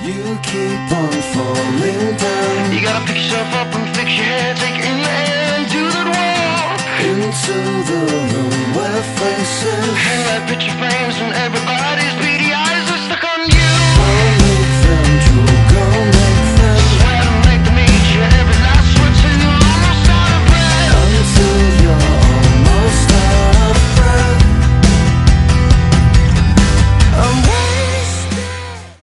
You keep on falling down. You gotta pick yourself up and fix your hair, take it in the hand, do that walk Into the room where faces hang like picture frames and every